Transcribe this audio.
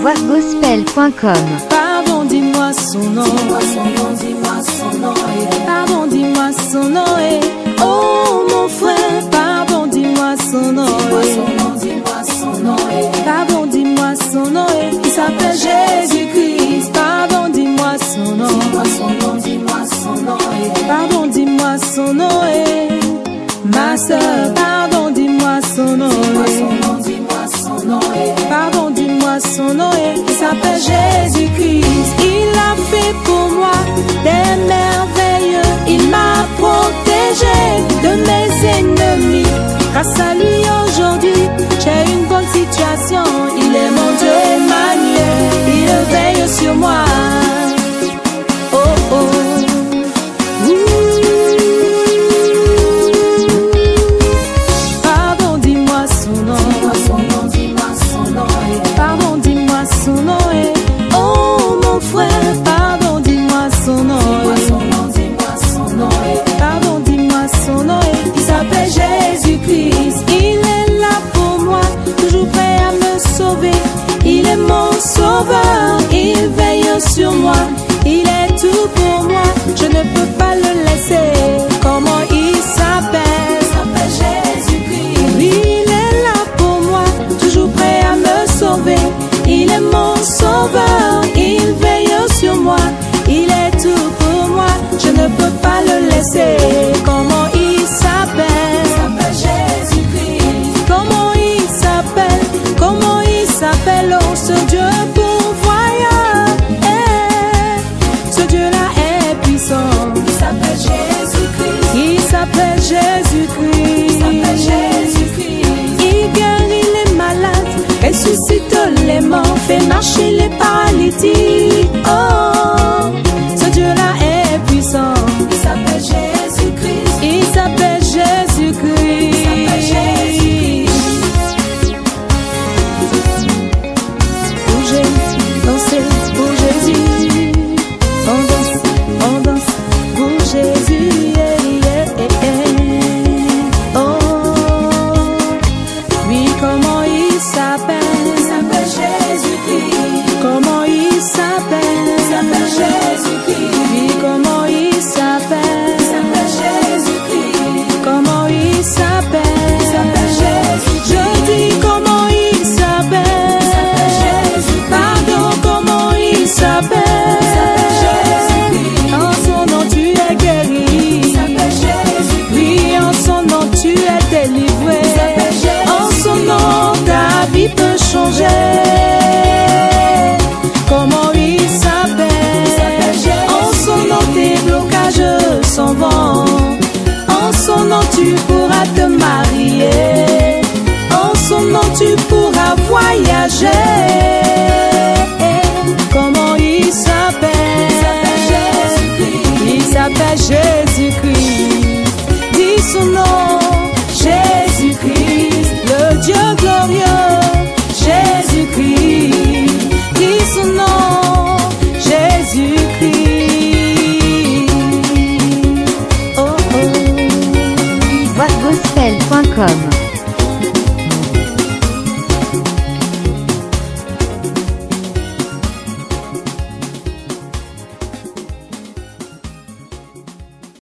voixgospel.com. Pardon, dis-moi son nom. Dis-moi son nom, dis-moi son nom. Pardon, dis-moi son nom. Oh mon frère, pardon, dis-moi son nom. Dis-moi son nom, dis-moi son nom. Pardon, dis-moi son nom. Il s'appelle Jésus-Christ. Pardon, dis-moi son nom. Dis-moi son nom, dis-moi son nom. Pardon, dis-moi son nom. Ma soeur, pardon, dis-moi son nom. Dis-moi son nom, dis-moi son nom. Pardon, dis-moi son nom. Il s'appelle Jésus-Christ. Il a fait pour moi des merveilles. Il m'a protégé de mes ennemis. Grâce à lui aujourd'hui, j'ai une bonne situation. Il est mon Dieu Emmanuel. Il veille sur moi. Oh oh. Pardon, dis-moi son nom. Dis-moi son nom, dis-moi son nom. Pardon, dis-moi son nom. Oh mon frère, pardon, dis-moi son nom. Dis-moi son nom, dis-moi son nom. Pardon, dis-moi son nom. Il s'appelle Jésus-Christ. Il est là pour moi, toujours prêt à me sauver. Il est mon sauveur, il veille sur moi. Il est tout pour moi, je ne peux pas le laisser. Comment il s'appelle? Il s'appelle Jésus-Christ. Il est là pour moi, toujours prêt à me sauver. Il est mon sauveur, il veille sur moi. Il est tout pour moi, je ne peux pas le laisser. Comment il s'appelle? Il s'appelle Jésus-Christ. Comment il s'appelle? Comment il s'appelle? Oh, ce Dieu pourvoyeur. Ce Dieu-là est puissant. Il s'appelle Jésus-Christ. Il s'appelle Jésus-Christ. Il s'appelle Jésus-Christ. Il guérit les malades, ressuscite les morts, fait marcher les paralytiques. Oh, ce Dieu-là est puissant. Il s'appelle Jésus-Christ. Il s'appelle Jésus-Christ. Il s'appelle Jésus-Christ. Bougez, dansez pour Jésus. On danse pour Jésus. Yeah, yeah, yeah. Oh, oui, comment il s'appelle? Il s'appelle Jésus-Christ. Comment il s'appelle? Il s'appelle Jésus-Christ. Oui, comment il s'appelle? Il s'appelle Jésus-Christ. Comment il s'appelle? Il s'appelle Jésus-Christ. Je dis comment il s'appelle? Il s'appelle Jésus-Christ. Pardon, comment il s'appelle? Il s'appelle Jésus-Christ. En son nom tu es guéri. Il s'appelle Jésus-Christ. Oui, en son nom tu es délivré. Il s'appelle Jésus-Christ. En son nom ta vie peut changer. Comment il s'appelle? Il s'appelle Jésus-Christ. En son nom tes blocages s'en vont. En son nom tu pourras te marier. En son nom tu pourras voyager.